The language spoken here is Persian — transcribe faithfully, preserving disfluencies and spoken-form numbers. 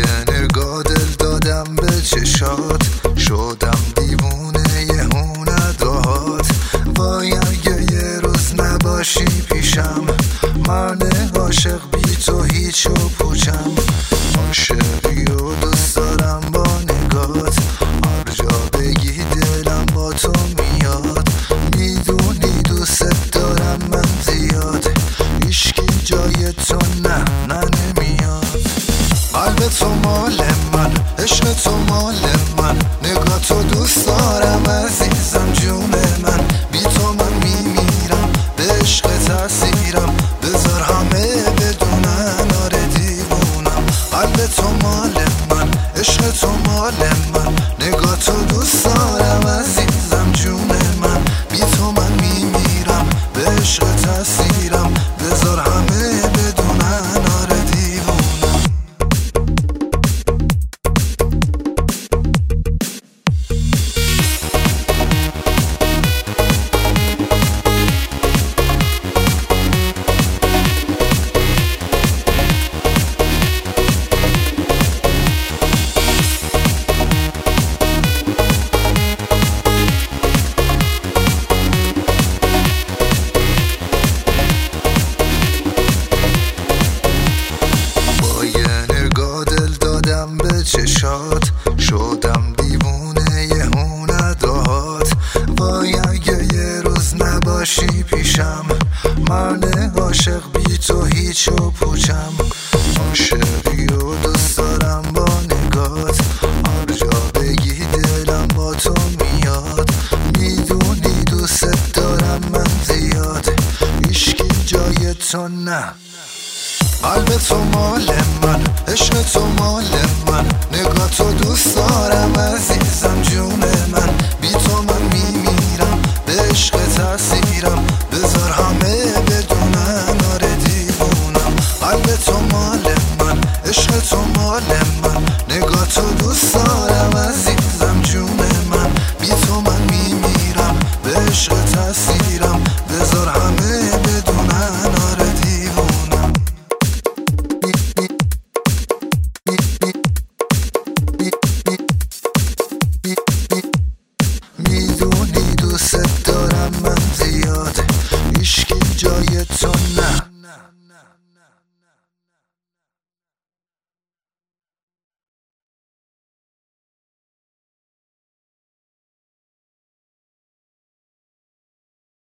یه نگاه دل دادم به چشات، شدم دیوونه یهو نداهات. وای اگه یه روز نباشی پیشم، من عاشق بی تو هیچ و پوچم. عاشقی و دوست دارم با نگات، هر جا بگی دلم با تو میاد. میدونی دوست دارم من زیاد، هیچکی جای تو نه نه نمیاد. قلب تو مال من، عشق تو مال من، نگاه تو دوست دارم عزیزم جون من. بی تو من میمیرم، به عشق تاثیرم، بذار همه بدونن آره دیوونم. قلب تو مال من، عشق تو مال من، نگاه تو دوست دارم عزیزم جون من. بی تو من میمیرم، به عشق تاثیرم، بذار همه بدونن آره دیوونم. چشات شدم دیوونه یهو نداهات. وای اگه یه روز نباشی پیشم، من عاشق بی تو هیچ و پوچم. عاشقی و دوست دارم با نگات، هر جا بگی دلم با تو میاد. میدونی دوست دارم من زیاد، هیچکی جای تو نه. قلب تو مال من، عشق تو مال من، نگاه تو دوست دارم عزیزم جون من. بی تو من میمیرم، به عشق تاثیرم، بذار همه بدونن آره دیوونم. قلب تو مال من، عشق تو مال من، نگاه تو دوست دارم عزیزم